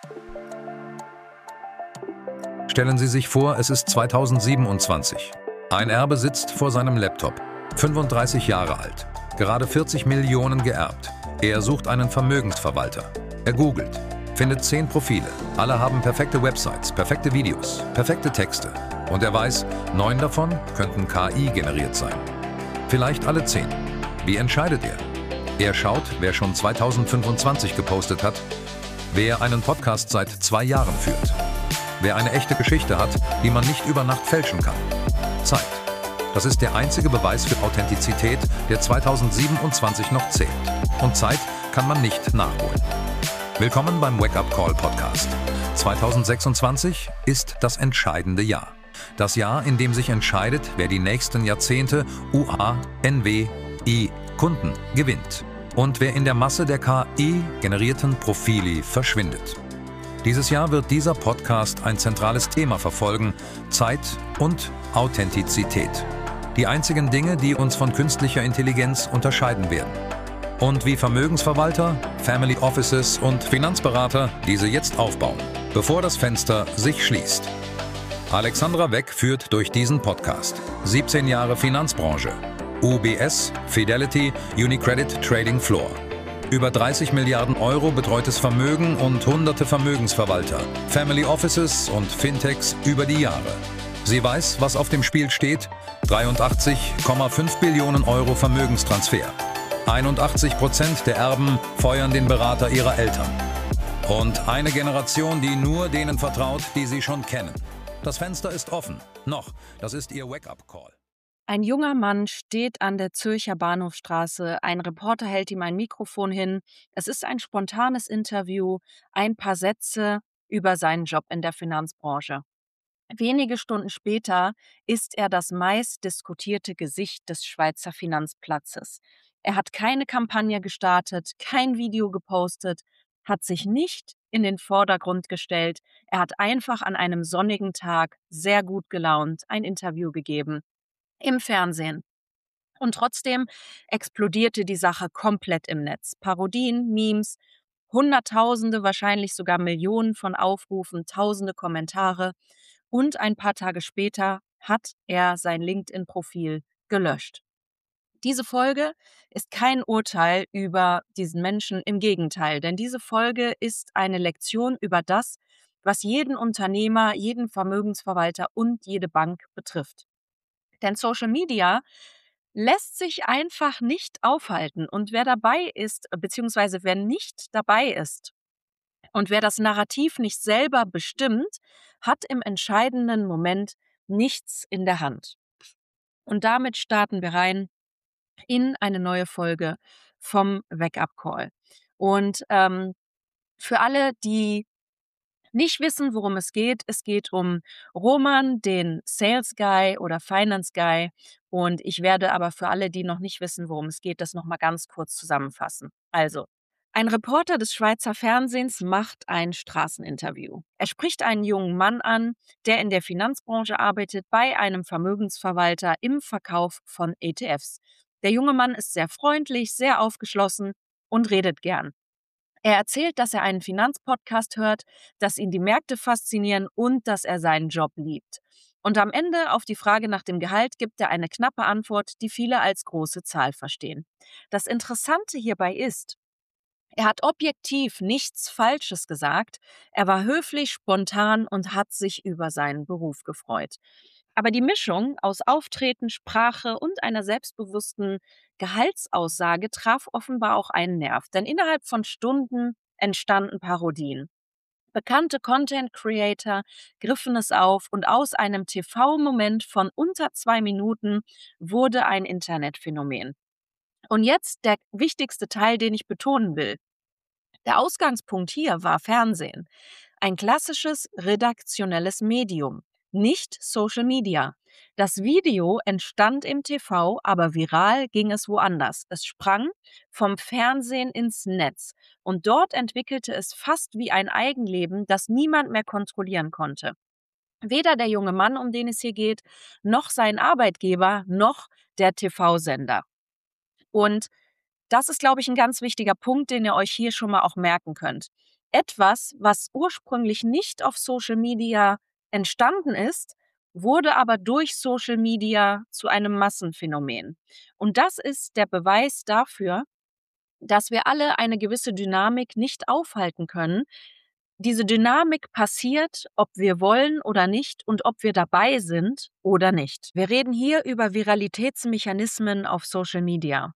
Stellen Sie sich vor, es ist 2027. Ein Erbe sitzt vor seinem Laptop, 35 Jahre alt, gerade 40 Millionen geerbt. Er sucht einen Vermögensverwalter. Er googelt, findet 10 Profile. Alle haben perfekte Websites, perfekte Videos, perfekte Texte. Und er weiß, 9 davon könnten KI generiert sein. Vielleicht alle 10. Wie entscheidet er? Er schaut, wer schon 2025 gepostet hat, wer einen Podcast seit 2 Jahren führt, wer eine echte Geschichte hat, die man nicht über Nacht fälschen kann. Zeit. Das ist der einzige Beweis für Authentizität, der 2027 noch zählt. Und Zeit kann man nicht nachholen. Willkommen beim Wake Up Call Podcast. 2026 ist das entscheidende Jahr. Das Jahr, in dem sich entscheidet, wer die nächsten Jahrzehnte Kunden gewinnt und wer in der Masse der KI-generierten Profile verschwindet. Dieses Jahr wird dieser Podcast ein zentrales Thema verfolgen: Zeit und Authentizität. Die einzigen Dinge, die uns von künstlicher Intelligenz unterscheiden werden. Und wie Vermögensverwalter, Family Offices und Finanzberater diese jetzt aufbauen, bevor das Fenster sich schließt. Alexandra Weck führt durch diesen Podcast. 17 Jahre Finanzbranche. UBS, Fidelity, UniCredit Trading Floor. Über 30 Milliarden Euro betreutes Vermögen und hunderte Vermögensverwalter, Family Offices und Fintechs über die Jahre. Sie weiß, was auf dem Spiel steht: 83,5 Billionen Euro Vermögenstransfer. 81% der Erben feuern den Berater ihrer Eltern. Und eine Generation, die nur denen vertraut, die sie schon kennen. Das Fenster ist offen. Noch. Das ist ihr Wake-up-Call. Ein junger Mann steht an der Zürcher Bahnhofstraße. Ein Reporter hält ihm ein Mikrofon hin. Es ist ein spontanes Interview, ein paar Sätze über seinen Job in der Finanzbranche. Wenige Stunden später ist er das meistdiskutierte Gesicht des Schweizer Finanzplatzes. Er hat keine Kampagne gestartet, kein Video gepostet, hat sich nicht in den Vordergrund gestellt. Er hat einfach an einem sonnigen Tag sehr gut gelaunt ein Interview gegeben im Fernsehen. Und trotzdem explodierte die Sache komplett im Netz. Parodien, Memes, Hunderttausende, wahrscheinlich sogar Millionen von Aufrufen, tausende Kommentare. Und ein paar Tage später hat er sein LinkedIn-Profil gelöscht. Diese Folge ist kein Urteil über diesen Menschen, im Gegenteil, denn diese Folge ist eine Lektion über das, was jeden Unternehmer, jeden Vermögensverwalter und jede Bank betrifft. Denn Social Media lässt sich einfach nicht aufhalten. Und wer dabei ist, beziehungsweise wer nicht dabei ist und wer das Narrativ nicht selber bestimmt, hat im entscheidenden Moment nichts in der Hand. Und damit starten wir rein in eine neue Folge vom Wake Up Call. Und für alle, die nicht wissen, worum es geht um Roman, den Sales Guy oder Finance Guy. Und ich werde aber für alle, die noch nicht wissen, worum es geht, das nochmal ganz kurz zusammenfassen. Also, ein Reporter des Schweizer Fernsehens macht ein Straßeninterview. Er spricht einen jungen Mann an, der in der Finanzbranche arbeitet, bei einem Vermögensverwalter im Verkauf von ETFs. Der junge Mann ist sehr freundlich, sehr aufgeschlossen und redet gern. Er erzählt, dass er einen Finanzpodcast hört, dass ihn die Märkte faszinieren und dass er seinen Job liebt. Und am Ende auf die Frage nach dem Gehalt gibt er eine knappe Antwort, die viele als große Zahl verstehen. Das Interessante hierbei ist, er hat objektiv nichts Falsches gesagt, er war höflich, spontan und hat sich über seinen Beruf gefreut. Aber die Mischung aus Auftreten, Sprache und einer selbstbewussten Gehaltsaussage traf offenbar auch einen Nerv, denn innerhalb von Stunden entstanden Parodien. Bekannte Content Creator griffen es auf und aus einem TV-Moment von unter 2 Minuten wurde ein Internetphänomen. Und jetzt der wichtigste Teil, den ich betonen will. Der Ausgangspunkt hier war Fernsehen. Ein klassisches redaktionelles Medium, nicht Social Media. Das Video entstand im TV, aber viral ging es woanders. Es sprang vom Fernsehen ins Netz und dort entwickelte es fast wie ein Eigenleben, das niemand mehr kontrollieren konnte. Weder der junge Mann, um den es hier geht, noch sein Arbeitgeber, noch der TV-Sender. Und das ist, glaube ich, ein ganz wichtiger Punkt, den ihr euch hier schon mal auch merken könnt. Etwas, was ursprünglich nicht auf Social Media entstanden ist, wurde aber durch Social Media zu einem Massenphänomen. Und das ist der Beweis dafür, dass wir alle eine gewisse Dynamik nicht aufhalten können. Diese Dynamik passiert, ob wir wollen oder nicht und ob wir dabei sind oder nicht. Wir reden hier über Viralitätsmechanismen auf Social Media.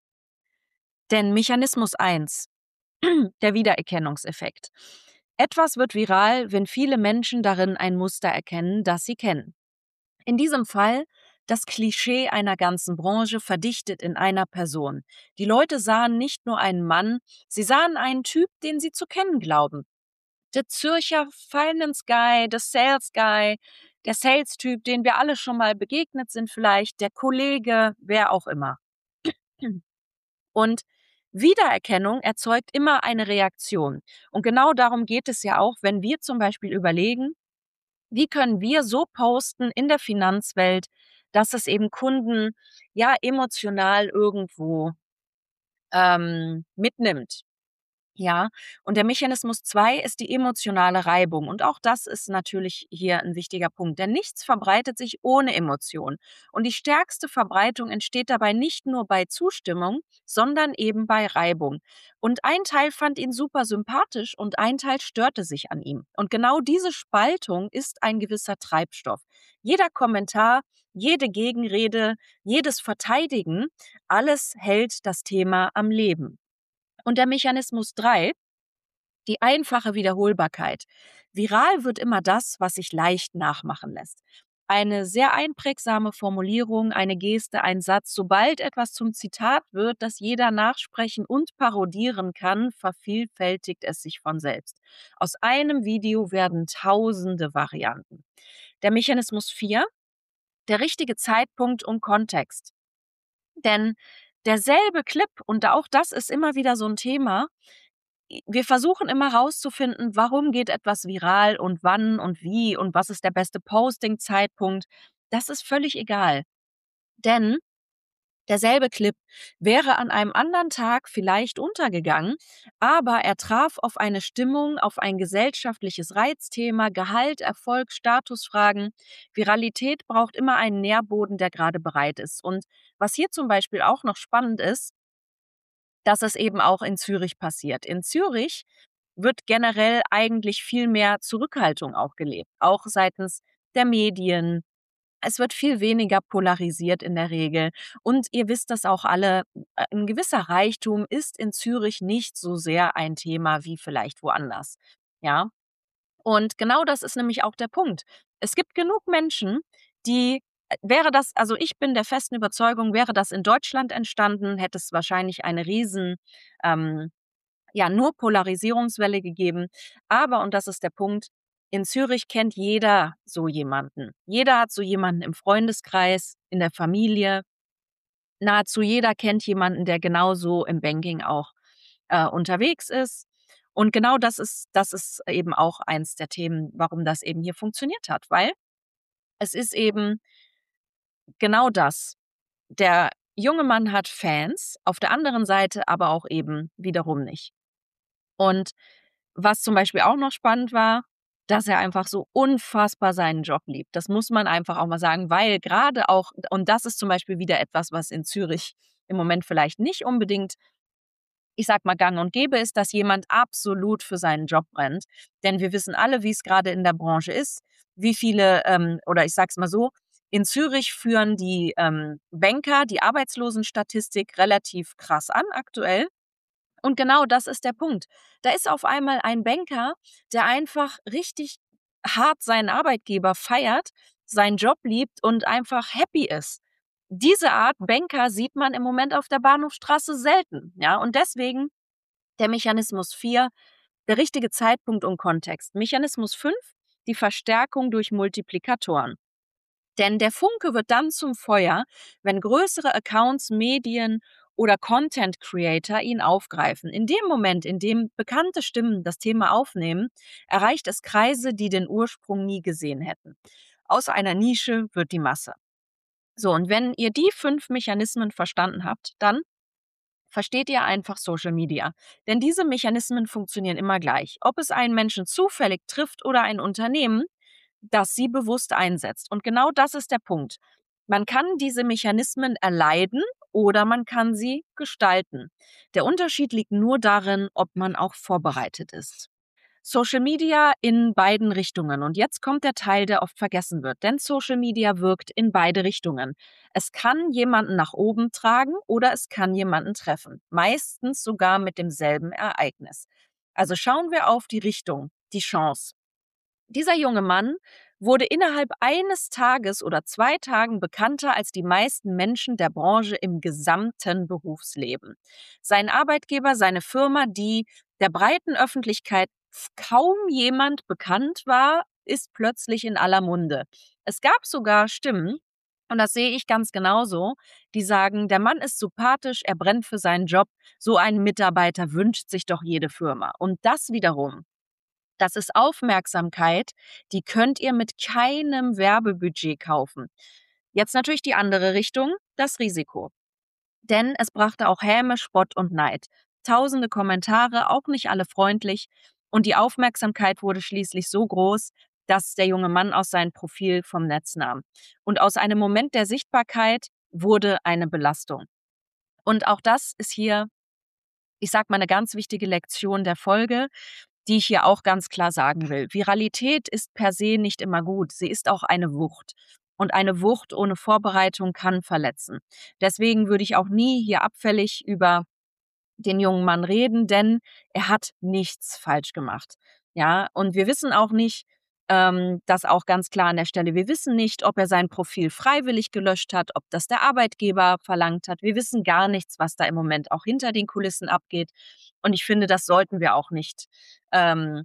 Denn Mechanismus 1, der Wiedererkennungseffekt. Etwas wird viral, wenn viele Menschen darin ein Muster erkennen, das sie kennen. In diesem Fall das Klischee einer ganzen Branche verdichtet in einer Person. Die Leute sahen nicht nur einen Mann, sie sahen einen Typ, den sie zu kennen glauben. Der Zürcher Finance Guy, der Sales Guy, der Sales-Typ, den wir alle schon mal begegnet sind vielleicht, der Kollege, wer auch immer. Und Wiedererkennung erzeugt immer eine Reaktion. Und genau darum geht es ja auch, wenn wir zum Beispiel überlegen, wie können wir so posten in der Finanzwelt, dass es eben Kunden ja emotional irgendwo mitnimmt. Ja, und der Mechanismus 2 ist die emotionale Reibung. Und auch das ist natürlich hier ein wichtiger Punkt, denn nichts verbreitet sich ohne Emotion. Und die stärkste Verbreitung entsteht dabei nicht nur bei Zustimmung, sondern eben bei Reibung. Und ein Teil fand ihn super sympathisch und ein Teil störte sich an ihm. Und genau diese Spaltung ist ein gewisser Treibstoff. Jeder Kommentar, jede Gegenrede, jedes Verteidigen, alles hält das Thema am Leben. Und der Mechanismus 3, die einfache Wiederholbarkeit. Viral wird immer das, was sich leicht nachmachen lässt. Eine sehr einprägsame Formulierung, eine Geste, ein Satz, sobald etwas zum Zitat wird, das jeder nachsprechen und parodieren kann, vervielfältigt es sich von selbst. Aus einem Video werden tausende Varianten. Der Mechanismus 4, der richtige Zeitpunkt und Kontext. Denn derselbe Clip, und auch das ist immer wieder so ein Thema, wir versuchen immer rauszufinden, warum geht etwas viral und wann und wie und was ist der beste Posting-Zeitpunkt. Das ist völlig egal, denn derselbe Clip wäre an einem anderen Tag vielleicht untergegangen, aber er traf auf eine Stimmung, auf ein gesellschaftliches Reizthema, Gehalt, Erfolg, Statusfragen. Viralität braucht immer einen Nährboden, der gerade bereit ist. Und was hier zum Beispiel auch noch spannend ist, dass es eben auch in Zürich passiert. In Zürich wird generell eigentlich viel mehr Zurückhaltung auch gelebt, auch seitens der Medien. Es wird viel weniger polarisiert in der Regel. Und ihr wisst das auch alle, ein gewisser Reichtum ist in Zürich nicht so sehr ein Thema wie vielleicht woanders. Ja, und genau das ist nämlich auch der Punkt. Es gibt genug Menschen, die wäre das, also ich bin der festen Überzeugung, wäre das in Deutschland entstanden, hätte es wahrscheinlich eine riesen, ähm, ja, nur Polarisierungswelle gegeben. Aber, und das ist der Punkt, in Zürich kennt jeder so jemanden. Jeder hat so jemanden im Freundeskreis, in der Familie. Nahezu jeder kennt jemanden, der genauso im Banking auch unterwegs ist. Und genau das ist eben auch eins der Themen, warum das eben hier funktioniert hat, weil es ist eben genau das. Der junge Mann hat Fans, auf der anderen Seite aber auch eben wiederum nicht. Und was zum Beispiel auch noch spannend war, dass er einfach so unfassbar seinen Job liebt. Das muss man einfach auch mal sagen, weil gerade auch, und das ist zum Beispiel wieder etwas, was in Zürich im Moment vielleicht nicht unbedingt, ich sag mal, gang und gäbe ist, dass jemand absolut für seinen Job brennt. Denn wir wissen alle, wie es gerade in der Branche ist, wie viele, oder ich sag's mal so, in Zürich führen die Banker die Arbeitslosenstatistik relativ krass an aktuell. Und genau das ist der Punkt. Da ist auf einmal ein Banker, der einfach richtig hart seinen Arbeitgeber feiert, seinen Job liebt und einfach happy ist. Diese Art Banker sieht man im Moment auf der Bahnhofstraße selten, ja? Und deswegen der Mechanismus 4, der richtige Zeitpunkt und Kontext. Mechanismus 5, die Verstärkung durch Multiplikatoren. Denn der Funke wird dann zum Feuer, wenn größere Accounts, Medien oder Content Creator ihn aufgreifen. In dem Moment, in dem bekannte Stimmen das Thema aufnehmen, erreicht es Kreise, die den Ursprung nie gesehen hätten. Aus einer Nische wird die Masse. So, und wenn ihr die 5 Mechanismen verstanden habt, dann versteht ihr einfach Social Media. Denn diese Mechanismen funktionieren immer gleich. Ob es einen Menschen zufällig trifft oder ein Unternehmen, das sie bewusst einsetzt. Und genau das ist der Punkt. Man kann diese Mechanismen erleiden oder man kann sie gestalten. Der Unterschied liegt nur darin, ob man auch vorbereitet ist. Social Media in beiden Richtungen. Und jetzt kommt der Teil, der oft vergessen wird. Denn Social Media wirkt in beide Richtungen. Es kann jemanden nach oben tragen oder es kann jemanden treffen. Meistens sogar mit demselben Ereignis. Also schauen wir auf die Richtung, die Chance. Dieser junge Mann wurde innerhalb eines Tages oder 2 Tagen bekannter als die meisten Menschen der Branche im gesamten Berufsleben. Sein Arbeitgeber, seine Firma, die der breiten Öffentlichkeit kaum jemand bekannt war, ist plötzlich in aller Munde. Es gab sogar Stimmen, und das sehe ich ganz genauso, die sagen, der Mann ist sympathisch, er brennt für seinen Job, so einen Mitarbeiter wünscht sich doch jede Firma. Und das wiederum, das ist Aufmerksamkeit, die könnt ihr mit keinem Werbebudget kaufen. Jetzt natürlich die andere Richtung, das Risiko. Denn es brachte auch Häme, Spott und Neid. Tausende Kommentare, auch nicht alle freundlich. Und die Aufmerksamkeit wurde schließlich so groß, dass der junge Mann aus seinem Profil vom Netz nahm. Und aus einem Moment der Sichtbarkeit wurde eine Belastung. Und auch das ist hier, ich sag mal, eine ganz wichtige Lektion der Folge, die ich hier auch ganz klar sagen will. Viralität ist per se nicht immer gut. Sie ist auch eine Wucht. Und eine Wucht ohne Vorbereitung kann verletzen. Deswegen würde ich auch nie hier abfällig über den jungen Mann reden, denn er hat nichts falsch gemacht. Ja, und wir wissen auch nicht, das auch ganz klar an der Stelle, wir wissen nicht, ob er sein Profil freiwillig gelöscht hat, ob das der Arbeitgeber verlangt hat. Wir wissen gar nichts, was da im Moment auch hinter den Kulissen abgeht. Und ich finde, das sollten wir auch nicht ähm,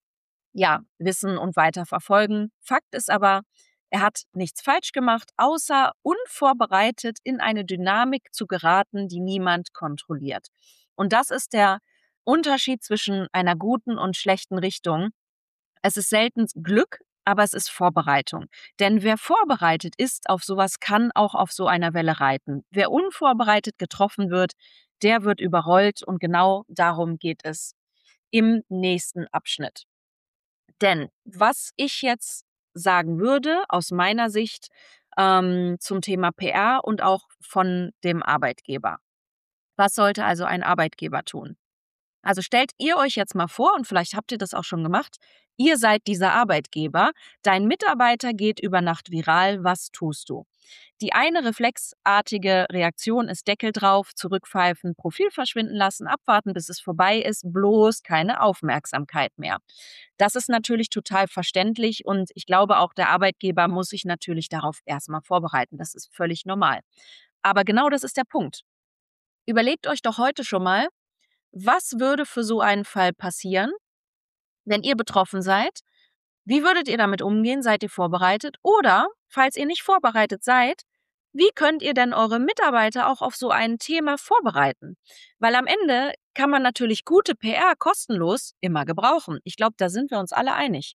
wissen und weiter verfolgen. Fakt ist aber, er hat nichts falsch gemacht, außer unvorbereitet in eine Dynamik zu geraten, die niemand kontrolliert. Und das ist der Unterschied zwischen einer guten und schlechten Richtung. Es ist selten Glück, aber es ist Vorbereitung. Denn wer vorbereitet ist auf sowas, kann auch auf so einer Welle reiten. Wer unvorbereitet getroffen wird, der wird überrollt und genau darum geht es im nächsten Abschnitt. Denn was ich jetzt sagen würde, aus meiner Sicht, zum Thema PR und auch von dem Arbeitgeber. Was sollte also ein Arbeitgeber tun? Also stellt ihr euch jetzt mal vor, und vielleicht habt ihr das auch schon gemacht, ihr seid dieser Arbeitgeber, dein Mitarbeiter geht über Nacht viral, was tust du? Die eine reflexartige Reaktion ist Deckel drauf, zurückpfeifen, Profil verschwinden lassen, abwarten, bis es vorbei ist, bloß keine Aufmerksamkeit mehr. Das ist natürlich total verständlich und ich glaube auch der Arbeitgeber muss sich natürlich darauf erstmal vorbereiten. Das ist völlig normal. Aber genau das ist der Punkt. Überlegt euch doch heute schon mal, was würde für so einen Fall passieren, wenn ihr betroffen seid? Wie würdet ihr damit umgehen? Seid ihr vorbereitet? Oder, falls ihr nicht vorbereitet seid, wie könnt ihr denn eure Mitarbeiter auch auf so ein Thema vorbereiten? Weil am Ende kann man natürlich gute PR kostenlos immer gebrauchen. Ich glaube, da sind wir uns alle einig.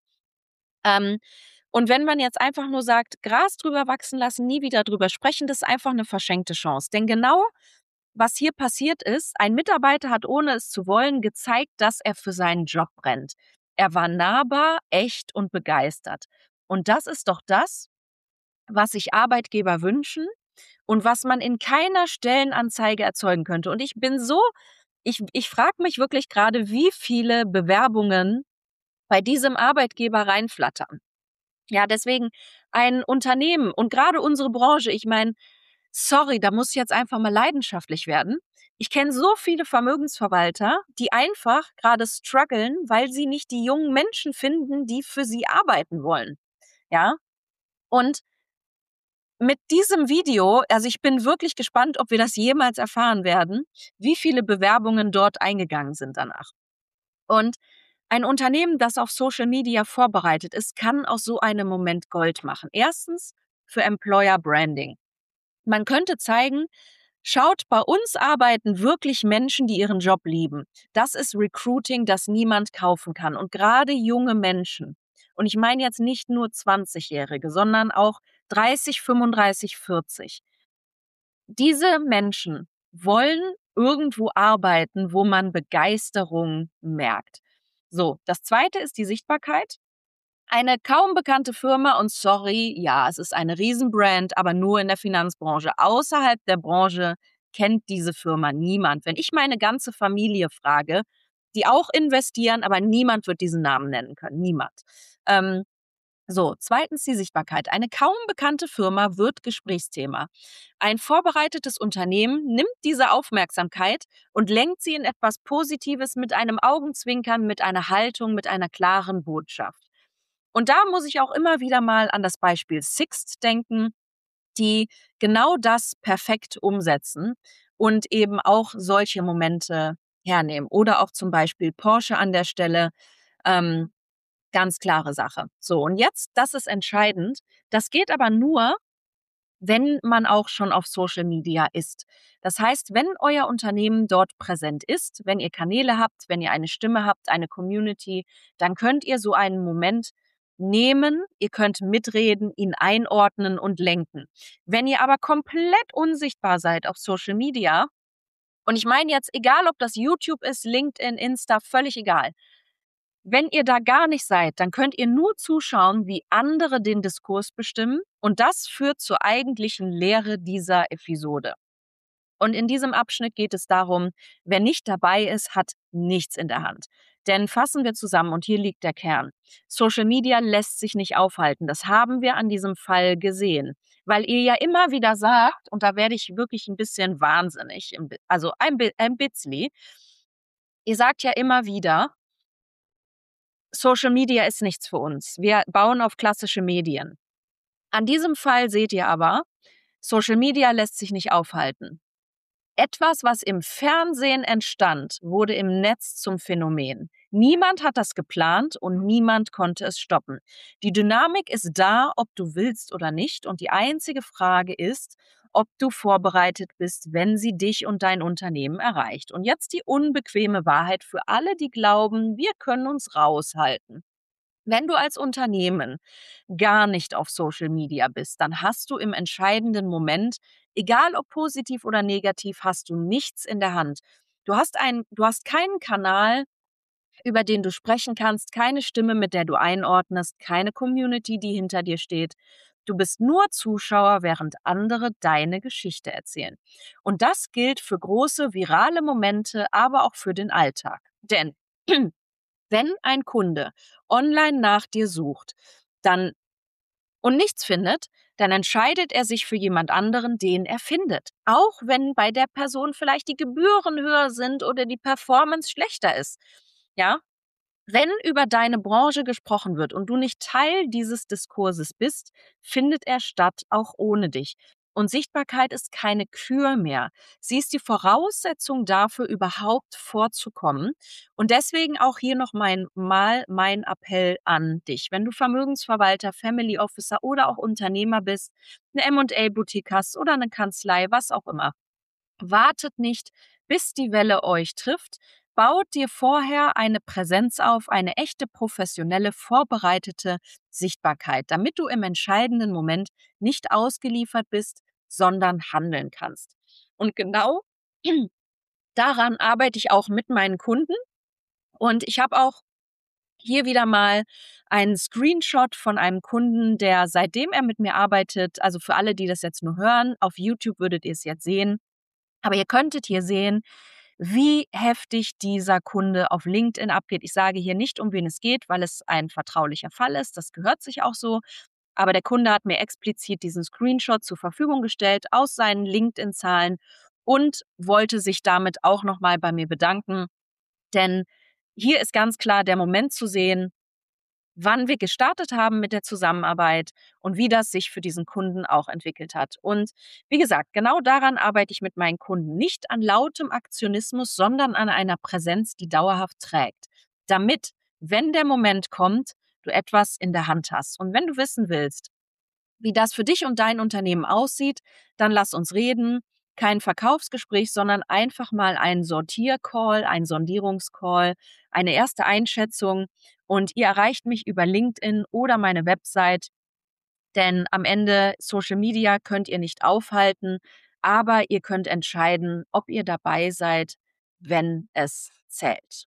Und wenn man jetzt einfach nur sagt, Gras drüber wachsen lassen, nie wieder drüber sprechen, das ist einfach eine verschenkte Chance. Denn genau was hier passiert ist, ein Mitarbeiter hat, ohne es zu wollen, gezeigt, dass er für seinen Job brennt. Er war nahbar, echt und begeistert. Und das ist doch das, was sich Arbeitgeber wünschen und was man in keiner Stellenanzeige erzeugen könnte. Und ich frage mich wirklich gerade, wie viele Bewerbungen bei diesem Arbeitgeber reinflattern. Ja, deswegen ein Unternehmen und gerade unsere Branche, ich meine, sorry, da muss ich jetzt einfach mal leidenschaftlich werden. Ich kenne so viele Vermögensverwalter, die einfach gerade strugglen, weil sie nicht die jungen Menschen finden, die für sie arbeiten wollen. Ja? Und mit diesem Video, also ich bin wirklich gespannt, ob wir das jemals erfahren werden, wie viele Bewerbungen dort eingegangen sind danach. Und ein Unternehmen, das auf Social Media vorbereitet ist, kann aus so einem Moment Gold machen. Erstens für Employer Branding. Man könnte zeigen, schaut, bei uns arbeiten wirklich Menschen, die ihren Job lieben. Das ist Recruiting, das niemand kaufen kann. Und gerade junge Menschen, und ich meine jetzt nicht nur 20-Jährige, sondern auch 30, 35, 40. Diese Menschen wollen irgendwo arbeiten, wo man Begeisterung merkt. So, das Zweite ist die Sichtbarkeit. Eine kaum bekannte Firma und sorry, ja, es ist eine Riesenbrand, aber nur in der Finanzbranche. Außerhalb der Branche kennt diese Firma niemand. Wenn ich meine ganze Familie frage, die auch investieren, aber niemand wird diesen Namen nennen können. Niemand. So, zweitens die Sichtbarkeit. Eine kaum bekannte Firma wird Gesprächsthema. Ein vorbereitetes Unternehmen nimmt diese Aufmerksamkeit und lenkt sie in etwas Positives mit einem Augenzwinkern, mit einer Haltung, mit einer klaren Botschaft. Und da muss ich auch immer wieder mal an das Beispiel Sixt denken, die genau das perfekt umsetzen und eben auch solche Momente hernehmen. Oder auch zum Beispiel Porsche an der Stelle. Ähm, Ganz klare Sache. So, und jetzt, das ist entscheidend. Das geht aber nur, wenn man auch schon auf Social Media ist. Das heißt, wenn euer Unternehmen dort präsent ist, wenn ihr Kanäle habt, wenn ihr eine Stimme habt, eine Community, dann könnt ihr so einen Moment nehmen, ihr könnt mitreden, ihn einordnen und lenken. Wenn ihr aber komplett unsichtbar seid auf Social Media, und ich meine jetzt, egal ob das YouTube ist, LinkedIn, Insta, völlig egal. Wenn ihr da gar nicht seid, dann könnt ihr nur zuschauen, wie andere den Diskurs bestimmen und das führt zur eigentlichen Lehre dieser Episode. Und in diesem Abschnitt geht es darum, wer nicht dabei ist, hat nichts in der Hand. Denn fassen wir zusammen, und hier liegt der Kern. Social Media lässt sich nicht aufhalten. Das haben wir an diesem Fall gesehen. Weil ihr ja immer wieder sagt, und da werde ich wirklich ein bisschen wahnsinnig, also ein Bitzli, ihr sagt ja immer wieder, Social Media ist nichts für uns. Wir bauen auf klassische Medien. An diesem Fall seht ihr aber, Social Media lässt sich nicht aufhalten. Etwas, was im Fernsehen entstand, wurde im Netz zum Phänomen. Niemand hat das geplant und niemand konnte es stoppen. Die Dynamik ist da, ob du willst oder nicht. Und die einzige Frage ist, ob du vorbereitet bist, wenn sie dich und dein Unternehmen erreicht. Und jetzt die unbequeme Wahrheit für alle, die glauben, wir können uns raushalten. Wenn du als Unternehmen gar nicht auf Social Media bist, dann hast du im entscheidenden Moment, egal ob positiv oder negativ, hast du nichts in der Hand. Du hast keinen Kanal, über den du sprechen kannst, keine Stimme, mit der du einordnest, keine Community, die hinter dir steht. Du bist nur Zuschauer, während andere deine Geschichte erzählen. Und das gilt für große virale Momente, aber auch für den Alltag. Denn wenn ein Kunde online nach dir sucht, dann und nichts findet, dann entscheidet er sich für jemand anderen, den er findet. Auch wenn bei der Person vielleicht die Gebühren höher sind oder die Performance schlechter ist. Ja, wenn über deine Branche gesprochen wird und du nicht Teil dieses Diskurses bist, findet er statt, auch ohne dich. Und Sichtbarkeit ist keine Kür mehr. Sie ist die Voraussetzung dafür, überhaupt vorzukommen. Und deswegen auch hier noch mein Appell an dich. Wenn du Vermögensverwalter, Family Officer oder auch Unternehmer bist, eine M&A-Boutique hast oder eine Kanzlei, was auch immer, wartet nicht, bis die Welle euch trifft. Baut dir vorher eine Präsenz auf, eine echte professionelle, vorbereitete Sichtbarkeit, damit du im entscheidenden Moment nicht ausgeliefert bist, sondern handeln kannst. Und genau daran arbeite ich auch mit meinen Kunden. Und ich habe auch hier wieder mal einen Screenshot von einem Kunden, der seitdem er mit mir arbeitet, also für alle, die das jetzt nur hören, auf YouTube würdet ihr es jetzt sehen, aber ihr könntet hier sehen, wie heftig dieser Kunde auf LinkedIn abgeht. Ich sage hier nicht, um wen es geht, weil es ein vertraulicher Fall ist. Das gehört sich auch so. Aber der Kunde hat mir explizit diesen Screenshot zur Verfügung gestellt aus seinen LinkedIn-Zahlen und wollte sich damit auch nochmal bei mir bedanken. Denn hier ist ganz klar der Moment zu sehen, wann wir gestartet haben mit der Zusammenarbeit und wie das sich für diesen Kunden auch entwickelt hat. Und wie gesagt, genau daran arbeite ich mit meinen Kunden. Nicht an lautem Aktionismus, sondern an einer Präsenz, die dauerhaft trägt. Damit, wenn der Moment kommt, du etwas in der Hand hast. Und wenn du wissen willst, wie das für dich und dein Unternehmen aussieht, dann lass uns reden. Kein Verkaufsgespräch, sondern einfach mal ein Sortiercall, ein Sondierungscall, eine erste Einschätzung. Und ihr erreicht mich über LinkedIn oder meine Website, denn am Ende Social Media könnt ihr nicht aufhalten, aber ihr könnt entscheiden, ob ihr dabei seid, wenn es zählt.